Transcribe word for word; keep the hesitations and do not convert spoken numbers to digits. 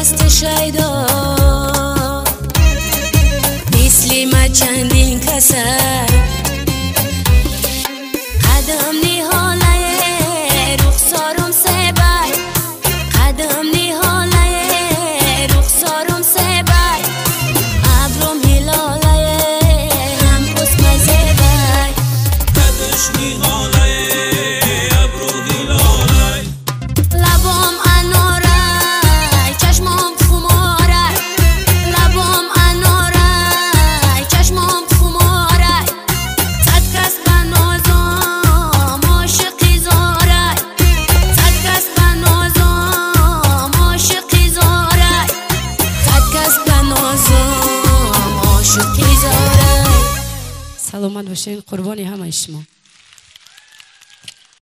مست شیدا مثل ما چندین کسر قدم نهاله رخسارم سبای قدم نهاله رخسارم سبای ابرم هلاله هم اسم زبای قدش نهاله ابرو هلاله لبام اناره چشمم خماره لبام اناره چشمم خماره صد کس بنازم عاشقی زاره صد کس بنازم عاشقی زاره صد کس بنازم عاشقی زاره. سلامت باشین، قربانی همه شما.